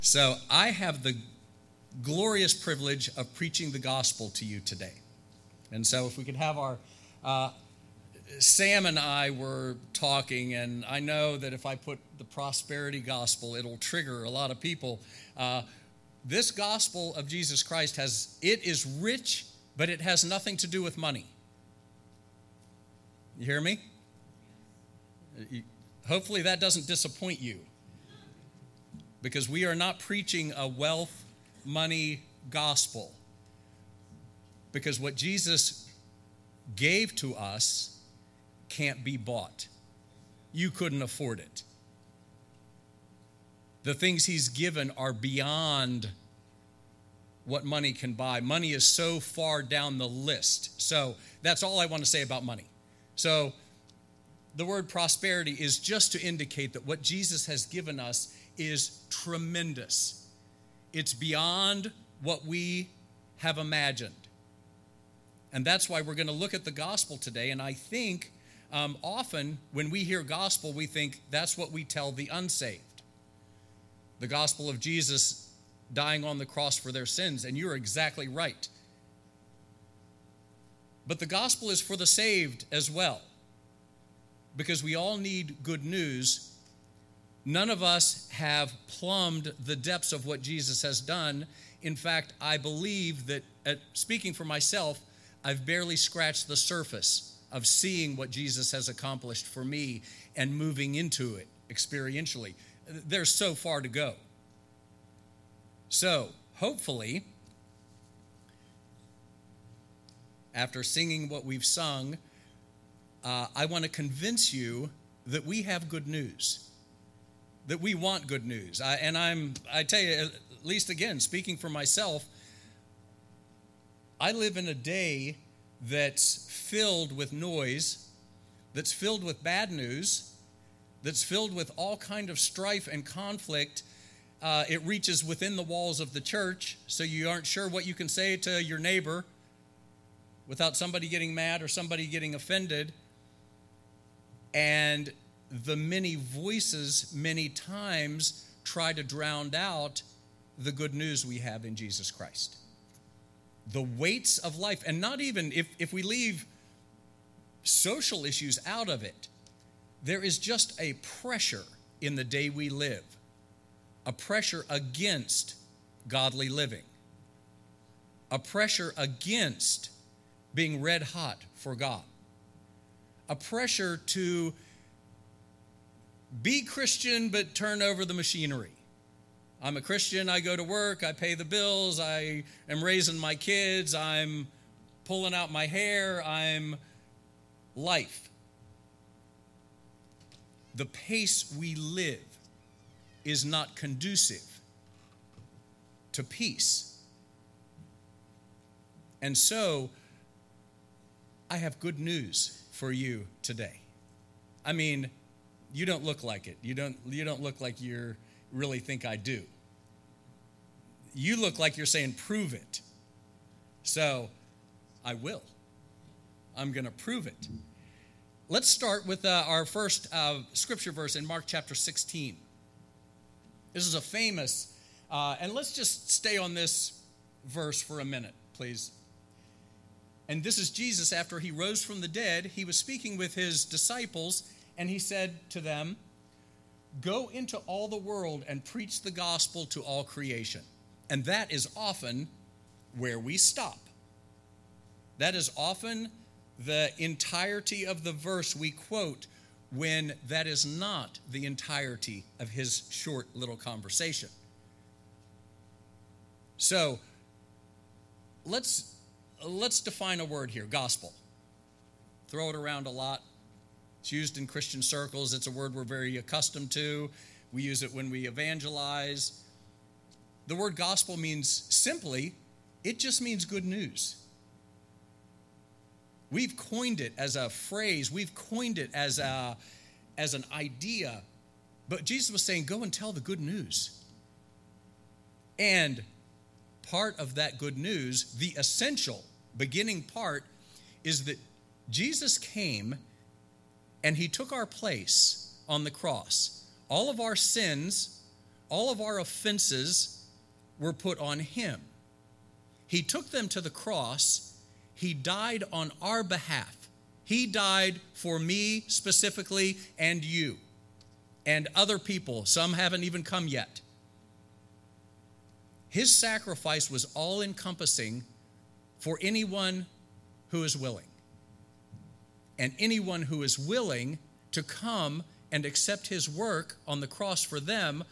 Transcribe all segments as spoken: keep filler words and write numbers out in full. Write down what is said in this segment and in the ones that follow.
So I have the glorious privilege of preaching the gospel to you today. And so if we could have our, uh, Sam and I were talking, and I know that if I put the prosperity gospel, it'll trigger a lot of people. Uh, this gospel of Jesus Christ has, it is rich, but it has nothing to do with money. You hear me? Hopefully that doesn't disappoint you, because we are not preaching a wealth, money gospel. Because what Jesus gave to us can't be bought. You couldn't afford it. The things he's given are beyond what money can buy. Money is so far down the list. So that's all I want to say about money. So the word prosperity is just to indicate that what Jesus has given us is tremendous. It's beyond what we have imagined. And that's why we're going to look at the gospel today. And I think um, often when we hear gospel, we think that's what we tell the unsaved. The gospel of Jesus dying on the cross for their sins. And you're exactly right. But the gospel is for the saved as well, because we all need good news. None of us have plumbed the depths of what Jesus has done. In fact, I believe that, at, speaking for myself, I've barely scratched the surface of seeing what Jesus has accomplished for me and moving into it experientially. There's so far to go. So, hopefully, after singing what we've sung, uh, I want to convince you that we have good news, that we want good news. I, and I'm, I tell you, at least again, speaking for myself, I live in a day that's filled with noise, that's filled with bad news, that's filled with all kind of strife and conflict. Uh, it reaches within the walls of the church, so you aren't sure what you can say to your neighbor without somebody getting mad or somebody getting offended. And the many voices many times try to drown out the good news we have in Jesus Christ. The weights of life, and not even, if, if we leave social issues out of it, there is just a pressure in the day we live, a pressure against godly living, a pressure against being red hot for God, a pressure to be Christian but turn over the machinery. I'm a Christian, I go to work, I pay the bills, I am raising my kids, I'm pulling out my hair, I'm life. The pace we live is not conducive to peace. And so, I have good news for you today. I mean, you don't look like it. You don't, you don't look like you really think I do. You look like you're saying, prove it. So, I will. I'm going to prove it. Let's start with uh, our first uh, scripture verse in Mark chapter sixteen. This is a famous, uh, and let's just stay on this verse for a minute, please. And this is Jesus after he rose from the dead. He was speaking with his disciples, and he said to them, "Go into all the world and preach the gospel to all creation." And that is often where we stop. That is often the entirety of the verse we quote, when that is not the entirety of his short little conversation. So, let's let's define a word here, gospel. Throw it around a lot. It's used in Christian circles. It's a word we're very accustomed to. We use it when we evangelize. The word gospel means simply, it just means good news. We've coined it as a phrase. We've coined it as a, as an idea. But Jesus was saying, go and tell the good news. And part of that good news, the essential beginning part, is that Jesus came and he took our place on the cross. All of our sins, All of our offenses were put on him. He took them to the cross. He died on our behalf. He died for me specifically and you and other people. Some haven't even come yet. His sacrifice was all-encompassing for anyone who is willing. And anyone who is willing to come and accept his work on the cross for them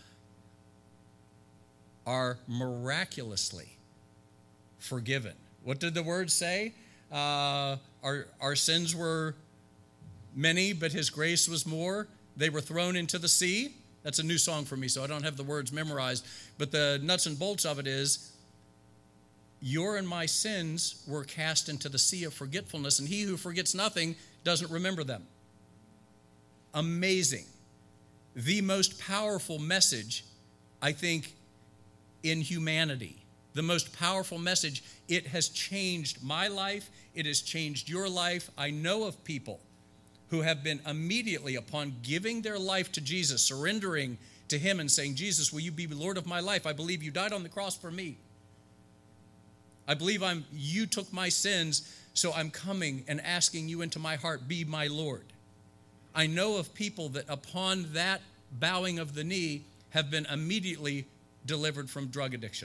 are miraculously forgiven. What did the word say? Uh, our, our sins were many, but his grace was more. They were thrown into the sea. That's a new song for me, so I don't have the words memorized. But the nuts and bolts of it is, your and my sins were cast into the sea of forgetfulness, and he who forgets nothing doesn't remember them. Amazing. The most powerful message, I think, in humanity. The most powerful message. It has changed my life. It has changed your life. I know of people who have been immediately, upon giving their life to Jesus, surrendering to him and saying, Jesus, will you be Lord of my life? I believe you died on the cross for me. I believe I'm. you took my sins, so I'm coming and asking you into my heart, be my Lord. I know of people that upon that bowing of the knee have been immediately delivered from drug addiction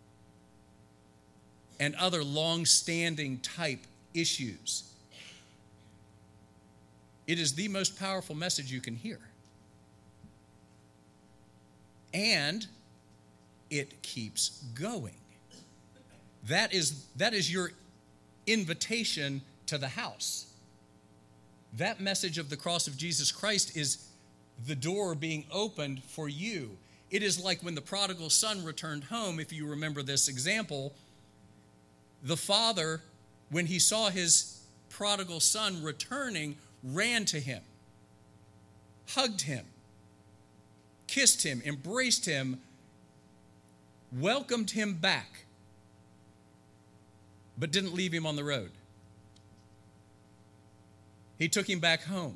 and other long-standing type issues. It is the most powerful message you can hear. And it keeps going. That is, that is your invitation to the house. That message of the cross of Jesus Christ is the door being opened for you. It is like when the prodigal son returned home, if you remember this example. The father, when he saw his prodigal son returning, ran to him, hugged him, kissed him, embraced him, welcomed him back, but didn't leave him on the road. He took him back home.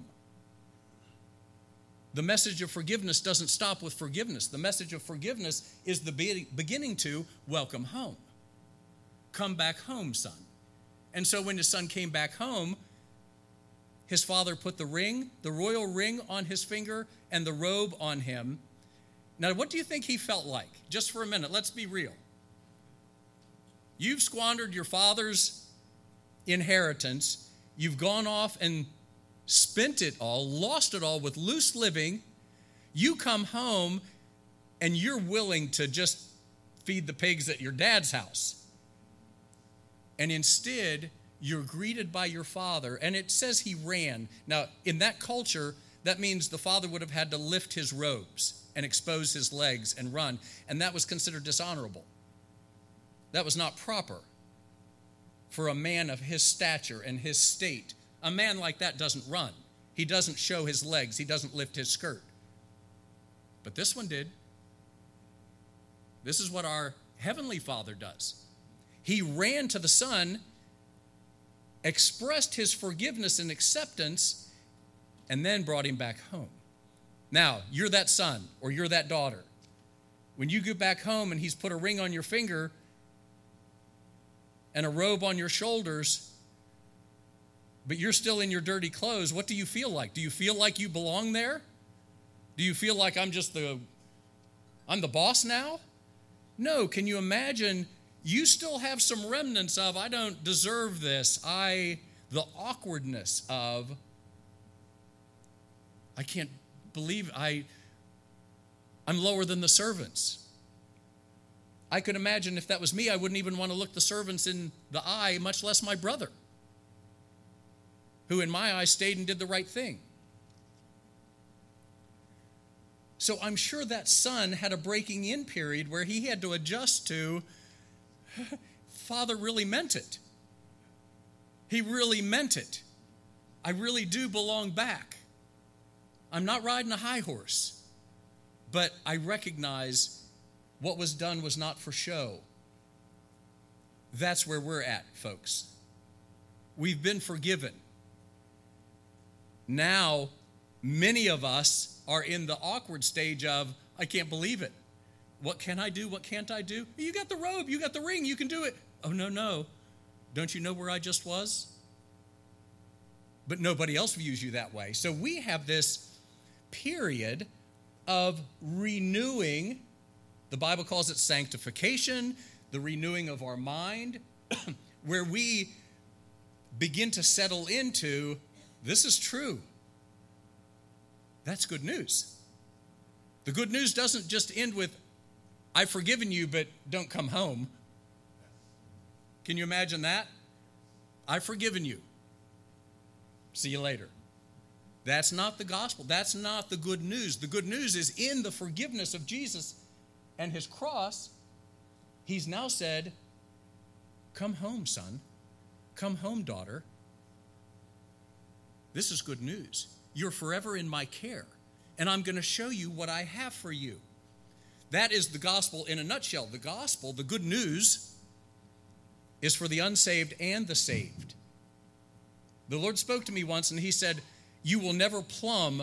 The message of forgiveness doesn't stop with forgiveness. The message of forgiveness is the beginning to welcome home. Come back home, son. And so when his son came back home, his father put the ring, the royal ring on his finger and the robe on him. Now, what do you think he felt like? Just for a minute, let's be real. You've squandered your father's inheritance. You've gone off and spent it all, lost it all with loose living. You come home and you're willing to just feed the pigs at your dad's house. And instead, you're greeted by your father, and it says he ran. Now, in that culture, that means the father would have had to lift his robes and expose his legs and run, and that was considered dishonorable. That was not proper for a man of his stature and his state. A man like that doesn't run. He doesn't show his legs. He doesn't lift his skirt. But this one did. This is what our Heavenly Father does. He ran to the Son, expressed his forgiveness and acceptance, and then brought him back home. Now, you're that son or you're that daughter. When you get back home and he's put a ring on your finger and a robe on your shoulders, but you're still in your dirty clothes, what do you feel like? Do you feel like you belong there? Do you feel like I'm just the, I'm the boss now? No, can you imagine you still have some remnants of, I don't deserve this. I, the awkwardness of, I can't believe I, I'm lower than the servants. I could imagine if that was me, I wouldn't even want to look the servants in the eye, much less my brother, who in my eyes stayed and did the right thing. So I'm sure that son had a breaking in period where he had to adjust to, Father really meant it. He really meant it. I really do belong back. I'm not riding a high horse, but I recognize what was done was not for show. That's where we're at, folks. We've been forgiven. Now, many of us are in the awkward stage of, I can't believe it. What can I do? What can't I do? You got the robe. You got the ring. You can do it. Oh, no, no. Don't you know where I just was? But nobody else views you that way. So we have this period of renewing. The Bible calls it sanctification, the renewing of our mind, where we begin to settle into, this is true. That's good news. The good news doesn't just end with, I've forgiven you, but don't come home. Can you imagine that? I've forgiven you. See you later. That's not the gospel. That's not the good news. The good news is in the forgiveness of Jesus and his cross, he's now said, come home, son. Come home, daughter. This is good news. You're forever in my care, and I'm going to show you what I have for you. That is the gospel in a nutshell. The gospel, the good news, is for the unsaved and the saved. The Lord spoke to me once, and he said, you will never plumb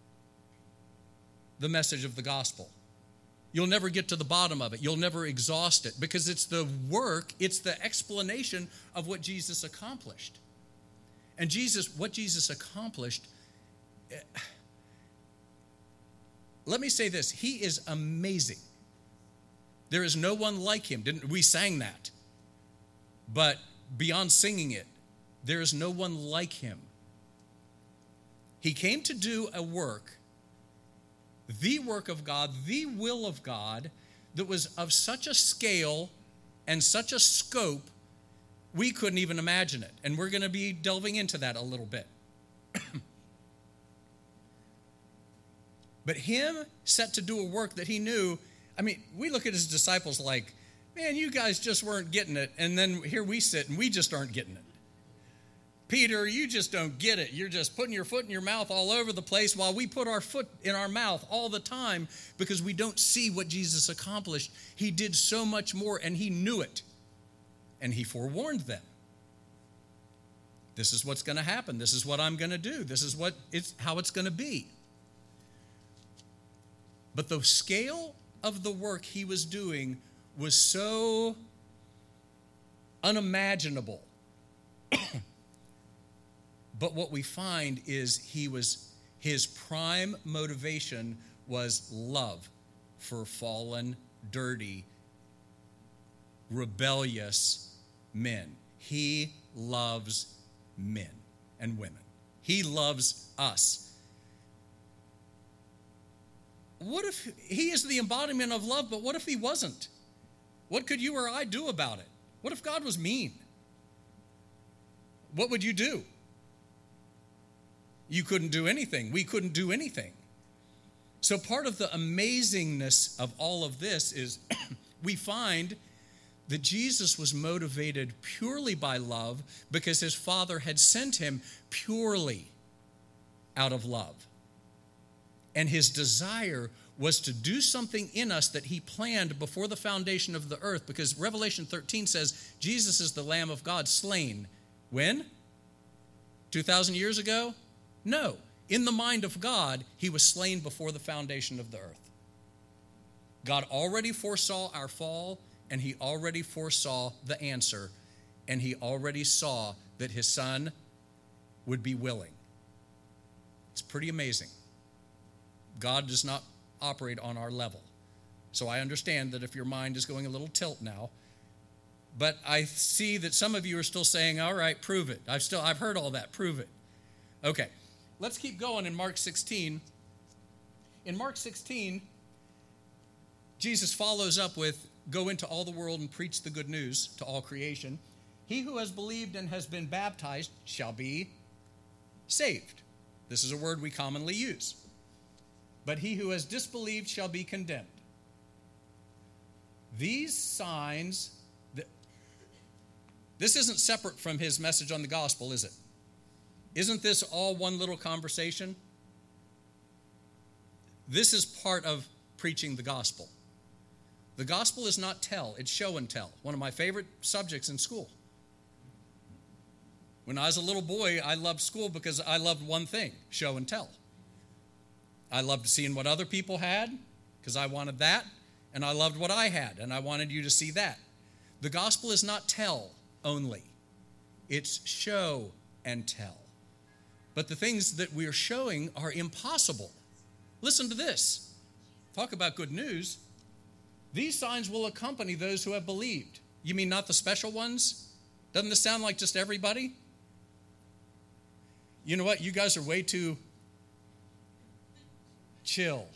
the message of the gospel. You'll never get to the bottom of it. You'll never exhaust it, because it's the work, it's the explanation of what Jesus accomplished. And Jesus, what Jesus accomplished, let me say this, he is amazing. There is no one like him. Didn't we sang that? But beyond singing it, there is no one like him. He came to do a work, the work of God, the will of God, that was of such a scale and such a scope, we couldn't even imagine it. And we're going to be delving into that a little bit. But him set to do a work that he knew, I mean, we look at his disciples like, man, you guys just weren't getting it. And then here we sit and we just aren't getting it. Peter, you just don't get it. You're just putting your foot in your mouth all over the place while we put our foot in our mouth all the time because we don't see what Jesus accomplished. He did so much more, and he knew it. And he forewarned them. This is what's going to happen. This is what I'm going to do. This is what it's how it's going to be. But the scale of the work he was doing was so unimaginable. But what we find is he was his prime motivation was love for fallen, dirty, rebellious men. He loves men and women. He loves us. What if he is the embodiment of love, but what if he wasn't? What could you or I do about it? What if God was mean? What would you do? You couldn't do anything. We couldn't do anything. So part of the amazingness of all of this is we find that Jesus was motivated purely by love because his Father had sent him purely out of love. And his desire was to do something in us that he planned before the foundation of the earth, because Revelation thirteen says Jesus is the Lamb of God slain. When? two thousand years ago? No. In the mind of God, he was slain before the foundation of the earth. God already foresaw our fall, and he already foresaw the answer, and he already saw that his son would be willing. It's pretty amazing. God does not operate on our level. So I understand that if your mind is going a little tilt now, but I see that some of you are still saying, all right, prove it. I've still, I've heard all that, prove it. Okay, let's keep going in Mark sixteen. In Mark sixteen, Jesus follows up with, go into all the world and preach the good news to all creation. He who has believed and has been baptized shall be saved. This is a word we commonly use. But he who has disbelieved shall be condemned. These signs, this isn't separate from his message on the gospel, is it? Isn't this all one little conversation? This is part of preaching the gospel. The gospel is not tell, it's show and tell. One of my favorite subjects in school. When I was a little boy, I loved school because I loved one thing, show and tell. I loved seeing what other people had because I wanted that, and I loved what I had, and I wanted you to see that. The gospel is not tell only. It's show and tell. But the things that we're showing are impossible. Listen to this. Talk about good news. These signs will accompany those who have believed. You mean not the special ones? Doesn't this sound like just everybody? You know what? You guys are way too chill.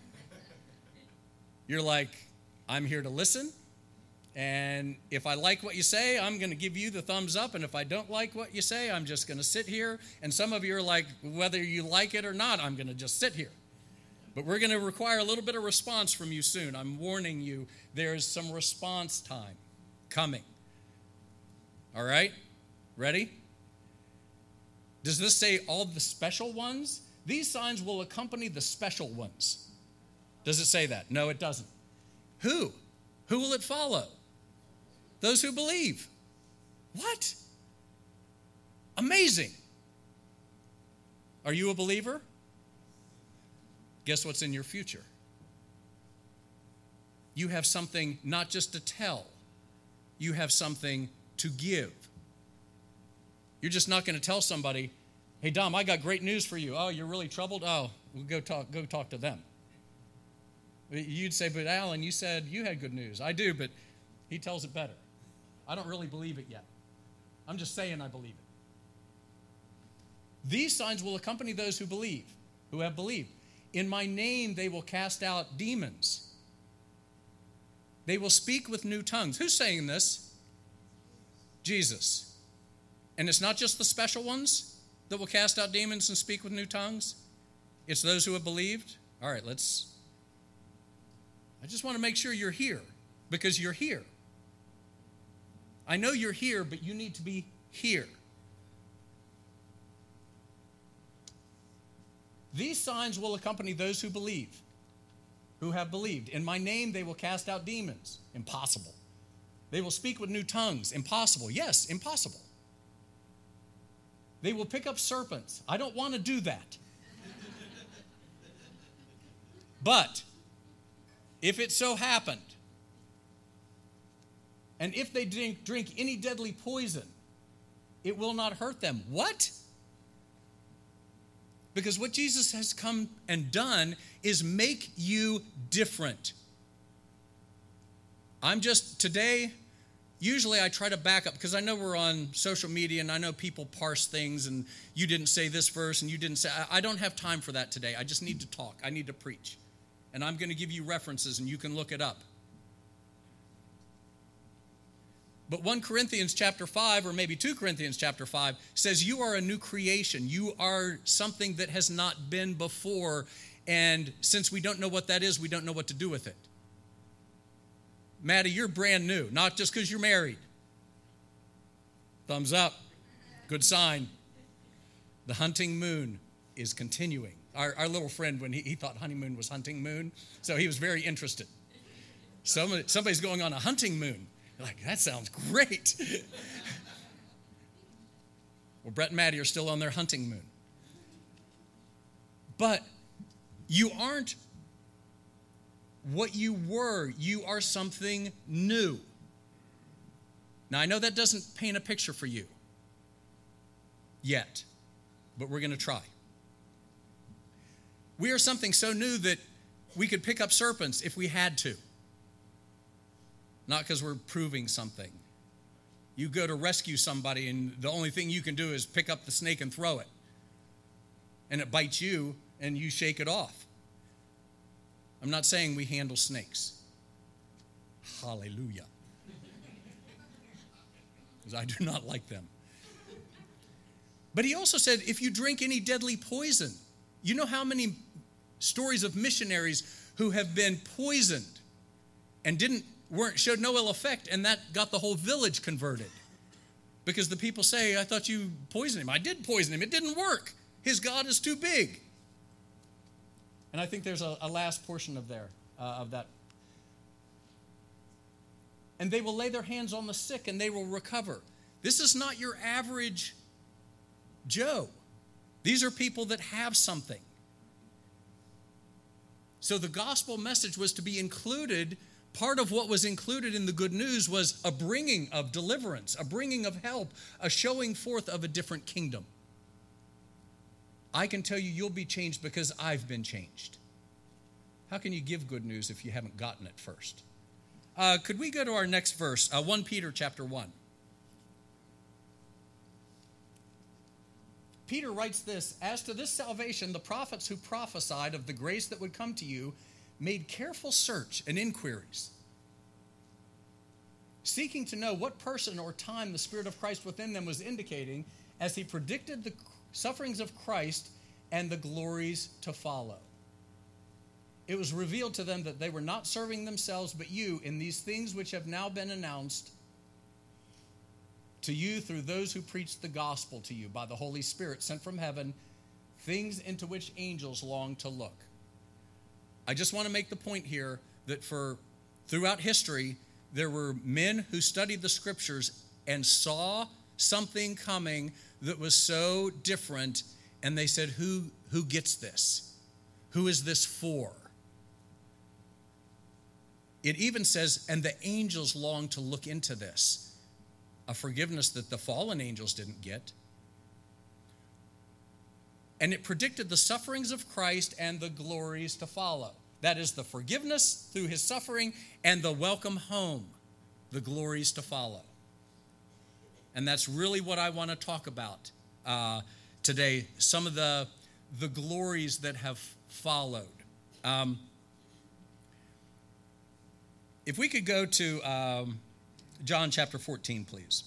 You're like, I'm here to listen, and if I like what you say, I'm going to give you the thumbs up, and if I don't like what you say, I'm just going to sit here. And some of you are like, whether you like it or not, I'm going to just sit here. But we're going to require a little bit of response from you soon. I'm warning you, there's some response time coming. All right? Ready? Does this say all the special ones? These signs will accompany the special ones. Does it say that? No, it doesn't. Who? Who will it follow? Those who believe. What? Amazing. Are you a believer? Guess what's in your future? You have something not just to tell. You have something to give. You're just not going to tell somebody, hey, Dom, I got great news for you. Oh, you're really troubled? Oh, well, go talk, go talk to them. You'd say, but Alan, you said you had good news. I do, but he tells it better. I don't really believe it yet. I'm just saying I believe it. These signs will accompany those who believe, who have believed. In my name, they will cast out demons. They will speak with new tongues. Who's saying this? Jesus. And it's not just the special ones that will cast out demons and speak with new tongues. It's those who have believed. All right, let's... I just want to make sure you're here, because you're here. I know you're here, but you need to be here. These signs will accompany those who believe, who have believed. In my name, they will cast out demons. Impossible. They will speak with new tongues. Impossible. Yes, impossible. They will pick up serpents. I don't want to do that. But if it so happened, and if they drink, drink any deadly poison, it will not hurt them. What? Because what Jesus has come and done is make you different. I'm just, today, usually I try to back up, because I know we're on social media and I know people parse things and you didn't say this verse and you didn't say, I don't have time for that today. I just need to talk. I need to preach. And I'm going to give you references and you can look it up. But First Corinthians chapter five, or maybe Second Corinthians chapter five, says you are a new creation. You are something that has not been before. And since we don't know what that is, we don't know what to do with it. Maddie, you're brand new, not just because you're married. Thumbs up. Good sign. The hunting moon is continuing. Our, our little friend, when he, he thought honeymoon was hunting moon, so he was very interested. Somebody, somebody's going on a hunting moon. You're like, that sounds great. Well, Brett and Maddie are still on their hunting moon. But you aren't what you were. You are something new. Now, I know that doesn't paint a picture for you yet, but we're going to try. We are something so new that we could pick up serpents if we had to. Not because we're proving something. You go to rescue somebody and the only thing you can do is pick up the snake and throw it. And it bites you and you shake it off. I'm not saying we handle snakes. Hallelujah. Because I do not like them. But he also said, if you drink any deadly poison, you know how many stories of missionaries who have been poisoned and didn't weren't showed no ill effect, and that got the whole village converted. Because the people say, I thought you poisoned him. I did poison him. It didn't work. His God is too big. And I think there's a, a last portion of there, uh, of that. And they will lay their hands on the sick and they will recover. This is not your average Joe. These are people that have something. So the gospel message was to be included part of what was included in the good news was a bringing of deliverance, a bringing of help, a showing forth of a different kingdom. I can tell you you'll be changed because I've been changed. How can you give good news if you haven't gotten it first? Uh, could we go to our next verse, uh, First Peter chapter one. Peter writes this, "As to this salvation, the prophets who prophesied of the grace that would come to you made careful search and inquiries, seeking to know what person or time the Spirit of Christ within them was indicating as he predicted the sufferings of Christ and the glories to follow. It was revealed to them that they were not serving themselves but you in these things which have now been announced to you through those who preached the gospel to you by the Holy Spirit sent from heaven, things into which angels long to look." I just want to make the point here that for throughout history, there were men who studied the scriptures and saw something coming that was so different, and they said, who, who gets this? Who is this for? It even says, and the angels long to look into this. A forgiveness that the fallen angels didn't get. And it predicted the sufferings of Christ and the glories to follow. That is the forgiveness through his suffering and the welcome home, the glories to follow. And that's really what I want to talk about uh, today, some of the, the glories that have followed. Um, if we could go to um, John chapter fourteen, please.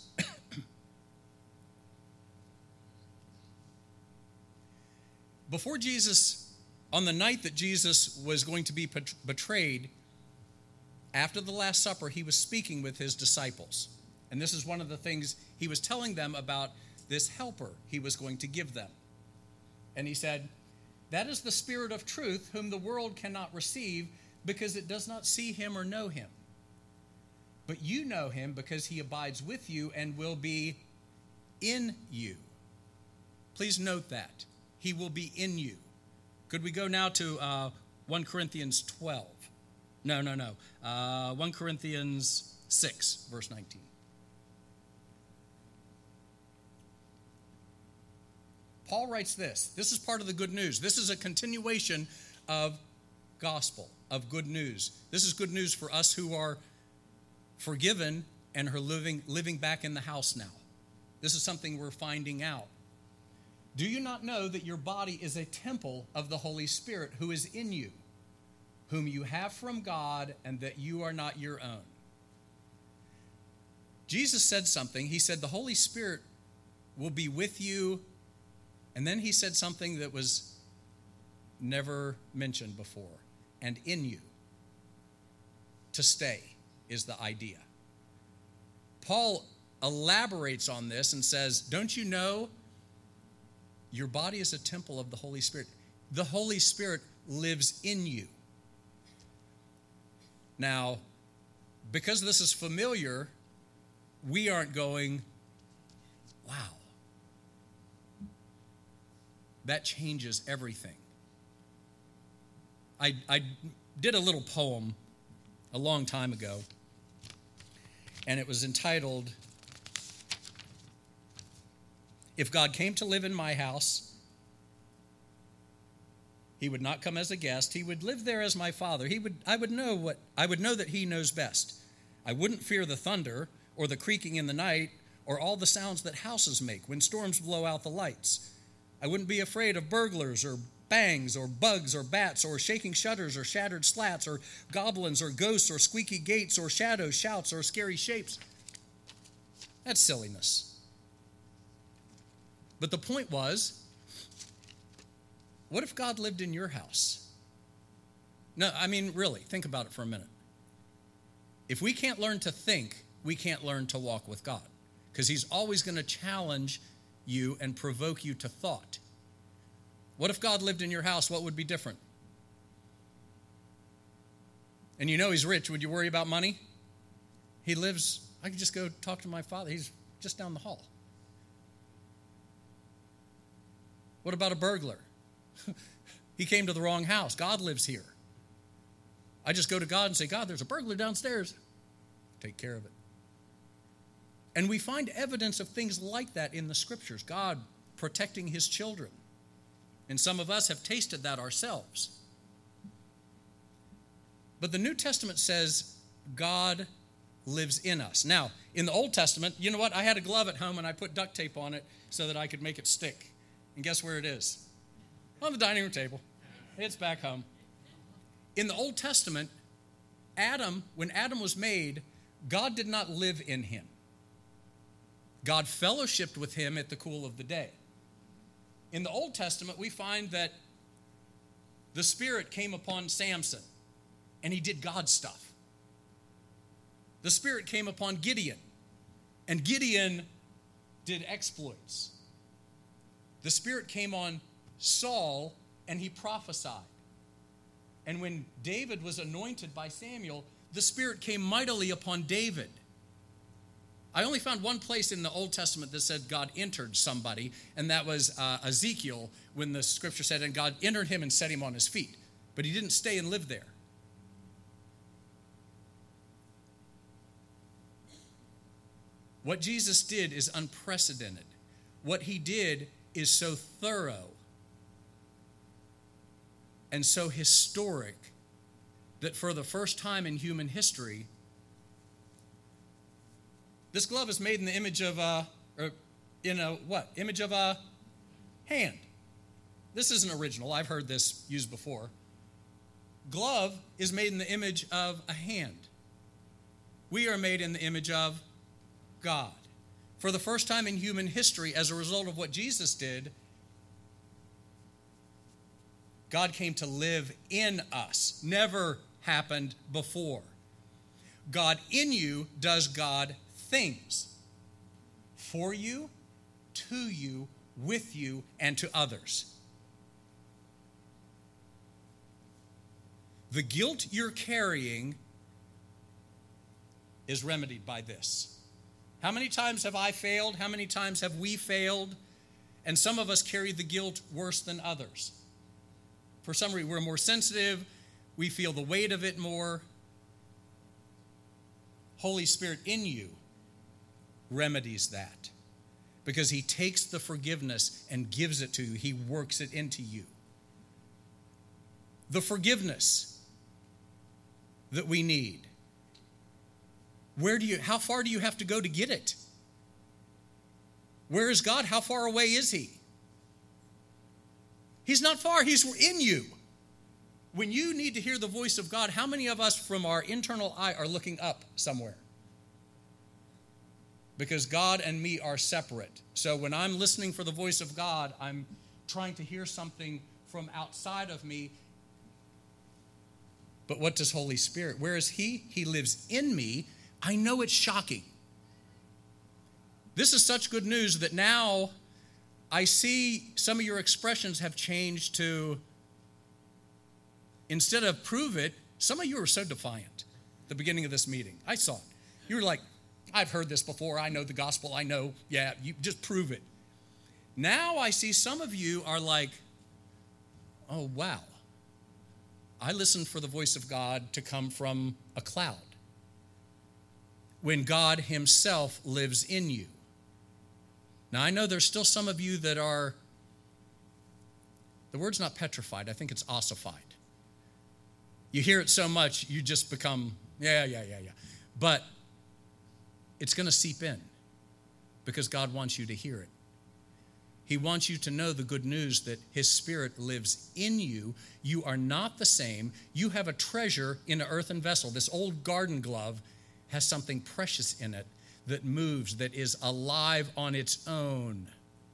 Before Jesus, on the night that Jesus was going to be betrayed, after the Last Supper, he was speaking with his disciples. And this is one of the things he was telling them about this helper he was going to give them. And he said, "That is the Spirit of truth, whom the world cannot receive, because it does not see him or know him. But you know him because he abides with you and will be in you." Please note that. He will be in you. Could we go now to uh, First Corinthians twelve? No, no, no. Uh, First Corinthians six, verse nineteen. Paul writes this. This is part of the good news. This is a continuation of gospel, of good news. This is good news for us who are forgiven and are living, living back in the house now. This is something we're finding out. "Do you not know that your body is a temple of the Holy Spirit who is in you, whom you have from God, and that you are not your own?" Jesus said something. He said the Holy Spirit will be with you. And then he said something that was never mentioned before. And in you. To stay is the idea. Paul elaborates on this and says, don't you know your body is a temple of the Holy Spirit? The Holy Spirit lives in you. Now, because this is familiar, we aren't going, wow. That changes everything. I, I did a little poem a long time ago, and it was entitled, "If God came to live in my house, he would not come as a guest. He would live there as my Father. He would, I would know what I would know that he knows best. I wouldn't fear the thunder or the creaking in the night or all the sounds that houses make when storms blow out the lights. I wouldn't be afraid of burglars or bangs or bugs or bats or shaking shutters or shattered slats or goblins or ghosts or squeaky gates or shadows, shouts, or scary shapes." That's silliness. But the point was, what if God lived in your house? No, I mean, really, think about it for a minute. If we can't learn to think, we can't learn to walk with God, because he's always going to challenge you and provoke you to thought. What if God lived in your house? What would be different? And you know he's rich. Would you worry about money? He lives, I could just go talk to my Father. He's just down the hall. What about a burglar? He came to the wrong house. God lives here. I just go to God and say, God, there's a burglar downstairs. Take care of it. And we find evidence of things like that in the scriptures. God protecting his children. And some of us have tasted that ourselves. But the New Testament says God lives in us. Now, in the Old Testament, you know what? I had a glove at home and I put duct tape on it so that I could make it stick. And guess where it is? On the dining room table. It's back home. In the Old Testament, Adam, when Adam was made, God did not live in him. God fellowshiped with him at the cool of the day. In the Old Testament, we find that the Spirit came upon Samson, and he did God stuff. The Spirit came upon Gideon, and Gideon did exploits. The Spirit came on Saul, and he prophesied. And when David was anointed by Samuel, the Spirit came mightily upon David. I only found one place in the Old Testament that said God entered somebody, and that was uh, Ezekiel, when the scripture said, and God entered him and set him on his feet. But he didn't stay and live there. What Jesus did is unprecedented. What he did is so thorough and so historic that for the first time in human history, this glove is made in the image of a, or in a what? Image of a hand. This isn't original. I've heard this used before. Glove is made in the image of a hand. We are made in the image of God. For the first time in human history, as a result of what Jesus did, God came to live in us. Never happened before. God in you does God things for you, to you, with you, and to others. The guilt you're carrying is remedied by this. How many times have I failed? How many times have we failed? And some of us carry the guilt worse than others. For some reason, we're more sensitive. We feel the weight of it more. Holy Spirit in you remedies that because he takes the forgiveness and gives it to you. He works it into you. The forgiveness that we need. Where do you, how far do you have to go to get it? Where is God? How far away is he? He's not far. He's in you. When you need to hear the voice of God, how many of us from our internal eye are looking up somewhere? Because God and me are separate. So when I'm listening for the voice of God, I'm trying to hear something from outside of me. But what does Holy Spirit? Where is he? He lives in me. I know it's shocking. This is such good news that now I see some of your expressions have changed to, instead of prove it, some of you are so defiant at the beginning of this meeting. I saw it. You were like, I've heard this before. I know the gospel. I know. Yeah, you just prove it. Now I see some of you are like, oh, wow. I listened for the voice of God to come from a cloud when God himself lives in you. Now, I know there's still some of you that are, the word's not petrified. I think it's ossified. You hear it so much, you just become, yeah, yeah, yeah, yeah. But it's going to seep in because God wants you to hear it. He wants you to know the good news that his Spirit lives in you. You are not the same. You have a treasure in an earthen vessel. This old garden glove has something precious in it that moves, that is alive on its own.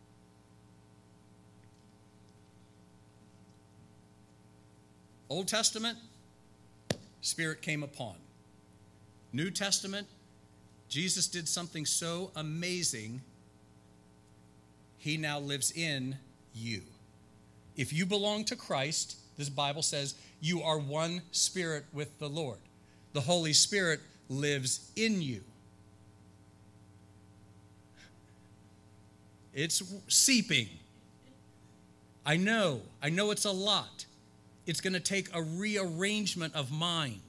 Old Testament, Spirit came upon. New Testament, Jesus did something so amazing, he now lives in you. If you belong to Christ, this Bible says, you are one spirit with the Lord. The Holy Spirit lives in you. It's seeping. I know. I know it's a lot. It's going to take a rearrangement of mind.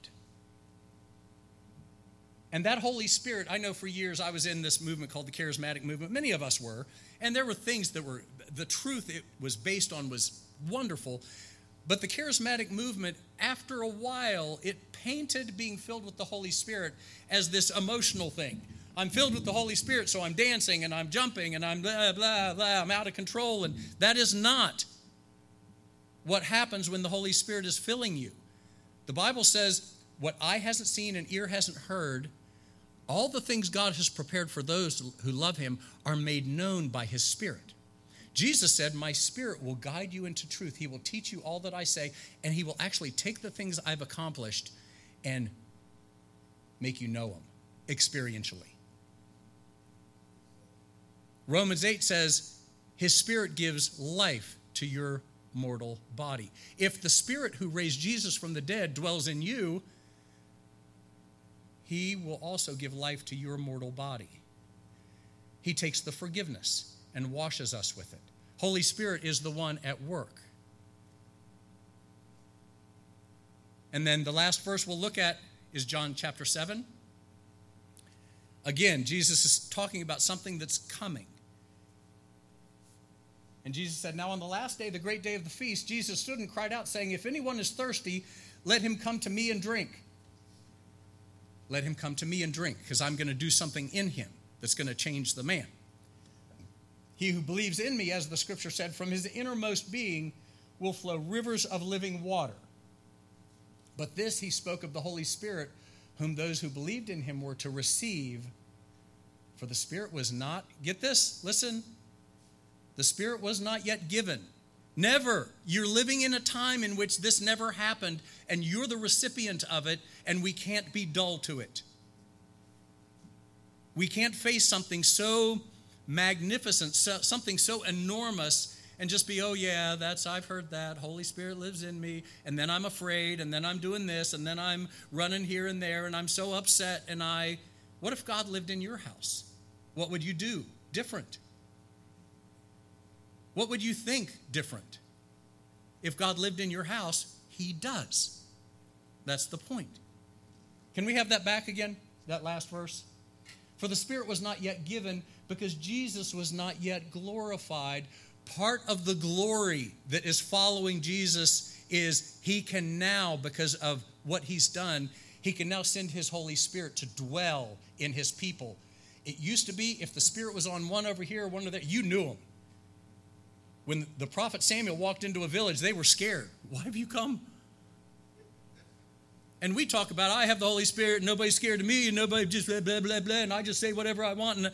And that Holy Spirit, I know for years I was in this movement called the Charismatic Movement. Many of us were. And there were things that were, the truth it was based on was wonderful. But the Charismatic Movement, after a while, it painted being filled with the Holy Spirit as this emotional thing. I'm filled with the Holy Spirit, so I'm dancing and I'm jumping and I'm blah, blah, blah. I'm out of control. And that is not what happens when the Holy Spirit is filling you. The Bible says, what eye hasn't seen and ear hasn't heard, all the things God has prepared for those who love him are made known by his Spirit. Jesus said, my Spirit will guide you into truth. He will teach you all that I say, and he will actually take the things I've accomplished and make you know them experientially. Romans eight says, his Spirit gives life to your mortal body. If the Spirit who raised Jesus from the dead dwells in you, he will also give life to your mortal body. He takes the forgiveness and washes us with it. Holy Spirit is the one at work. And then the last verse we'll look at is John chapter seven. Again, Jesus is talking about something that's coming. And Jesus said, now on the last day, the great day of the feast, Jesus stood and cried out, saying, if anyone is thirsty, let him come to me and drink. Let him come to me and drink, because I'm going to do something in him that's going to change the man. He who believes in me, as the scripture said, from his innermost being will flow rivers of living water. But this he spoke of the Holy Spirit, whom those who believed in him were to receive. For the Spirit was not, get this, listen, the Spirit was not yet given. Never. You're living in a time in which this never happened, and you're the recipient of it, and we can't be dull to it. We can't face something so magnificent, so, something so enormous, and just be, oh yeah, that's, I've heard that, Holy Spirit lives in me, and then I'm afraid, and then I'm doing this, and then I'm running here and there, and I'm so upset, and I, what if God lived in your house? What would you do different? What would you think different? If God lived in your house, he does. That's the point. Can we have that back again, that last verse? For the Spirit was not yet given because Jesus was not yet glorified. Part of the glory that is following Jesus is he can now, because of what he's done, he can now send his Holy Spirit to dwell in his people. It used to be if the Spirit was on one over here, one over there, you knew him. When the prophet Samuel walked into a village, they were scared. Why have you come? And we talk about, I have the Holy Spirit, and nobody's scared of me, and nobody just blah, blah, blah, blah, and I just say whatever I want. And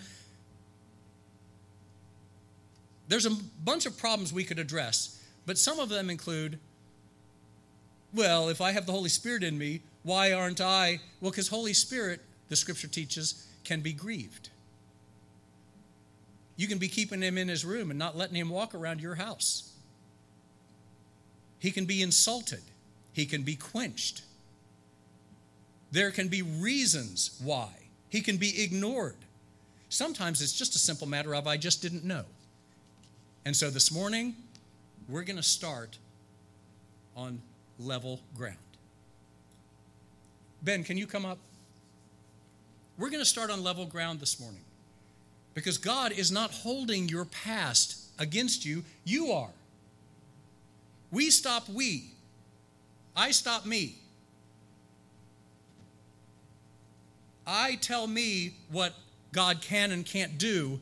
there's a bunch of problems we could address, but some of them include, well, if I have the Holy Spirit in me, why aren't I? Well, because Holy Spirit, the Scripture teaches, can be grieved. You can be keeping him in his room and not letting him walk around your house. He can be insulted. He can be quenched. There can be reasons why. He can be ignored. Sometimes it's just a simple matter of, I just didn't know. And so this morning, we're going to start on level ground. Ben, can you come up? We're going to start on level ground this morning. Because God is not holding your past against you. You are. We stop we. I stop me. I tell me what God can and can't do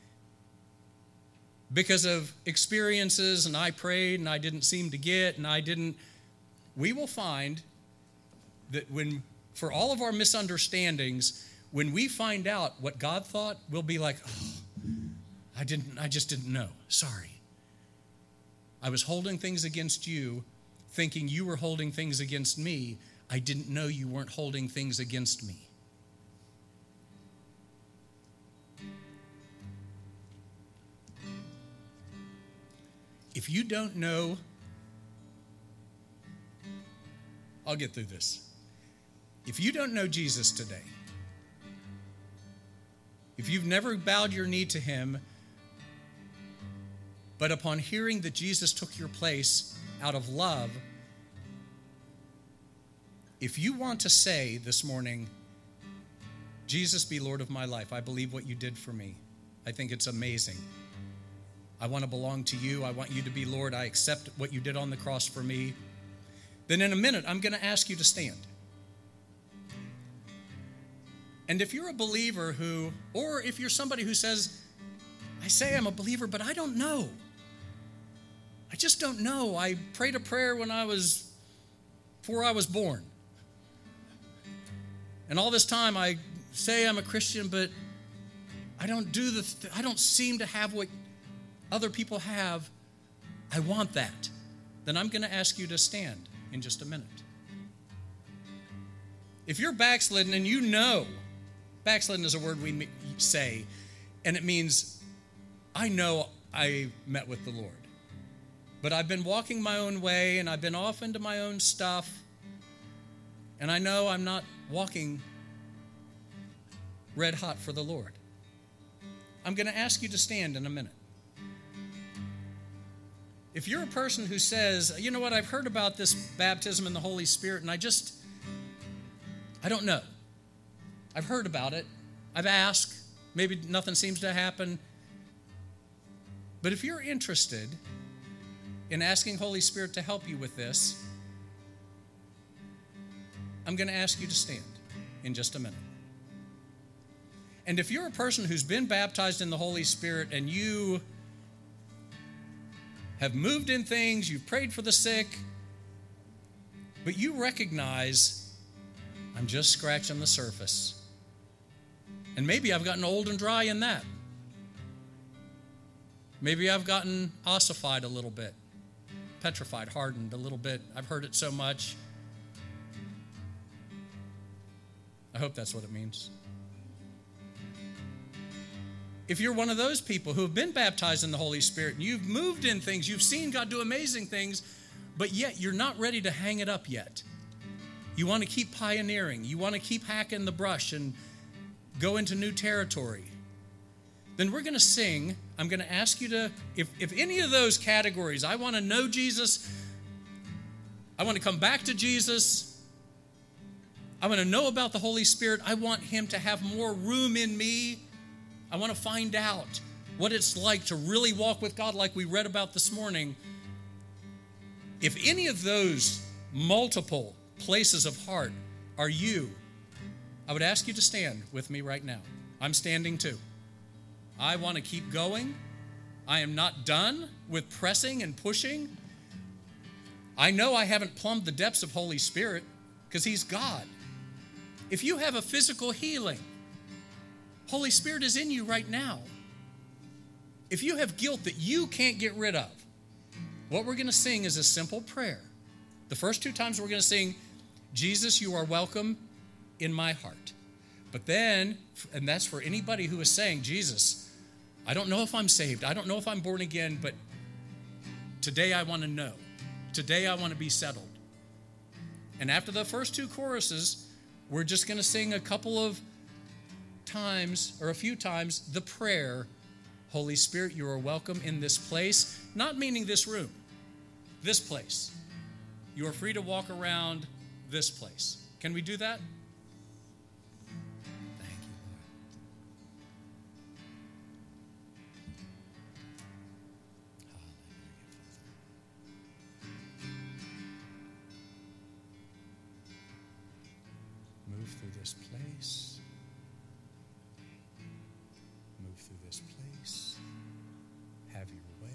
because of experiences, and I prayed and I didn't seem to get, and I didn't. We will find that when, for all of our misunderstandings, when we find out what God thought, we'll be like, oh, I didn't, I just didn't know. Sorry. I was holding things against you, thinking you were holding things against me. I didn't know you weren't holding things against me. If you don't know, I'll get through this. If you don't know Jesus today, if you've never bowed your knee to him, but upon hearing that Jesus took your place out of love, If you want to say this morning, Jesus, be Lord of my life. I believe what you did for me. I think it's amazing. I want to belong to you. I want you to be Lord. I accept what you did on the cross for me. Then in a minute, I'm going to ask you to stand. And if you're a believer who, or if you're somebody who says, I say I'm a believer, but I don't know. I just don't know. I prayed a prayer when I was, before I was born. And all this time I say I'm a Christian, but I don't do the, th- I don't seem to have what other people have. I want that. Then I'm going to ask you to stand in just a minute. If you're backslidden and you know, backslidden is a word we say, and it means I know I met with the Lord. But I've been walking my own way, and I've been off into my own stuff, and I know I'm not walking red hot for the Lord. I'm going to ask you to stand in a minute. If you're a person who says, you know what, I've heard about this baptism in the Holy Spirit, and I just, I don't know. I've heard about it. I've asked. Maybe nothing seems to happen. But if you're interested in asking Holy Spirit to help you with this, I'm going to ask you to stand in just a minute. And if you're a person who's been baptized in the Holy Spirit and you have moved in things, you've prayed for the sick, but you recognize I'm just scratching the surface. And maybe I've gotten old and dry in that. Maybe I've gotten ossified a little bit, petrified, hardened a little bit. I've heard it so much. I hope that's what it means. If you're one of those people who have been baptized in the Holy Spirit and you've moved in things, you've seen God do amazing things, but yet you're not ready to hang it up yet. You want to keep pioneering. You want to keep hacking the brush and go into new territory. Then we're going to sing. I'm going to ask you to, if, if any of those categories, I want to know Jesus, I want to come back to Jesus, I want to know about the Holy Spirit, I want him to have more room in me, I want to find out what it's like to really walk with God like we read about this morning. If any of those multiple places of heart are you, I would ask you to stand with me right now. I'm standing too. I want to keep going. I am not done with pressing and pushing. I know I haven't plumbed the depths of Holy Spirit because he's God. If you have a physical healing, Holy Spirit is in you right now. If you have guilt that you can't get rid of, what we're going to sing is a simple prayer. The first two times we're going to sing, Jesus, you are welcome in my heart. But then, and that's for anybody who is saying, Jesus, I don't know if I'm saved. I don't know if I'm born again, but today I want to know. Today I want to be settled. And after the first two choruses, we're just going to sing a couple of times, or a few times, the prayer, Holy Spirit, you are welcome in this place, not meaning this room, this place. You are free to walk around this place. Can we do that? Thank you, Lord. Move through this place. Move through this place. Have your way.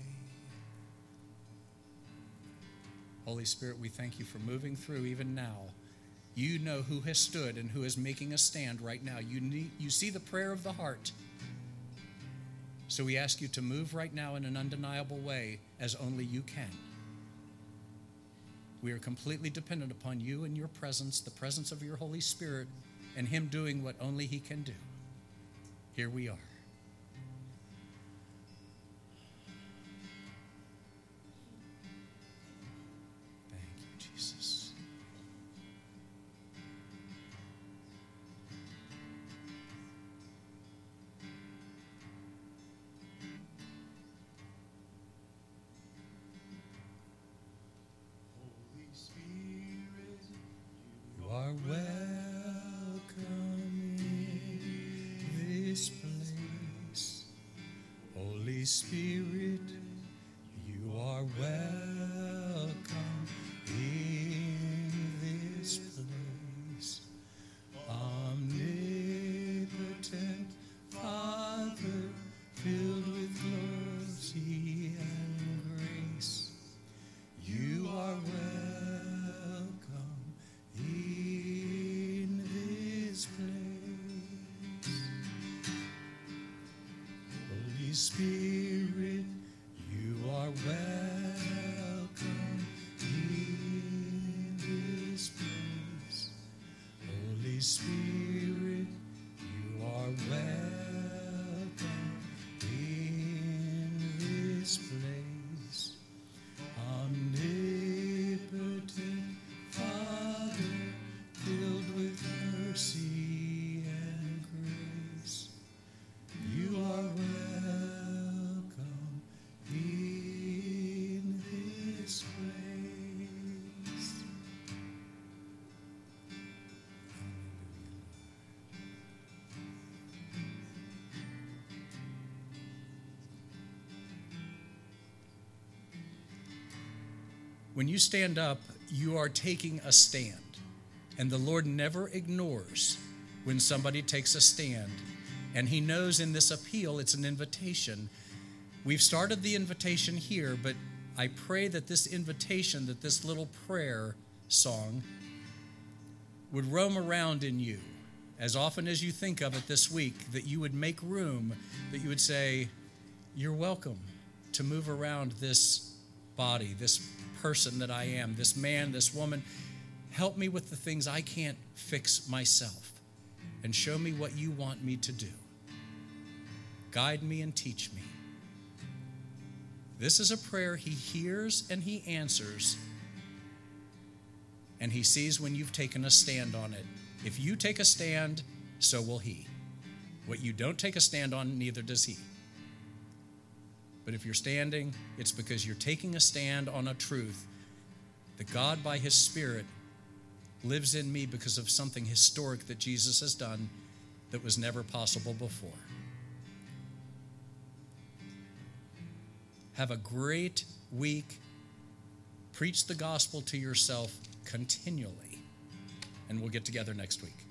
Holy Spirit, we thank you for moving through even now. You know who has stood and who is making a stand right now. You need, you see the prayer of the heart. So we ask you to move right now in an undeniable way as only you can. We are completely dependent upon you and your presence, the presence of your Holy Spirit, and him doing what only he can do. Here we are. Thank you, Jesus. Holy Spirit, you are Spirit, you are welcome in this place. Omnipotent Father, filled with mercy and grace, you are welcome in this place. Holy Spirit, you are welcome in this place. Holy Spirit, you are welcome in this place. Omnipotent Father, filled with mercy and grace, you are welcome in this place. When you stand up, you are taking a stand. And the Lord never ignores when somebody takes a stand. And he knows in this appeal, it's an invitation. We've started the invitation here, but I pray that this invitation, that this little prayer song would roam around in you as often as you think of it this week, that you would make room, that you would say, you're welcome to move around this body, this person that I am, this man, this woman. Help me with the things I can't fix myself, and show me what you want me to do. Guide me and teach me. This is a prayer he hears and he answers, and he sees when you've taken a stand on it. If you take a stand, so will he. What you don't take a stand on, neither does he. But if you're standing, it's because you're taking a stand on a truth that God, by his Spirit, lives in me because of something historic that Jesus has done that was never possible before. Have a great week. Preach the gospel to yourself continually, and we'll get together next week.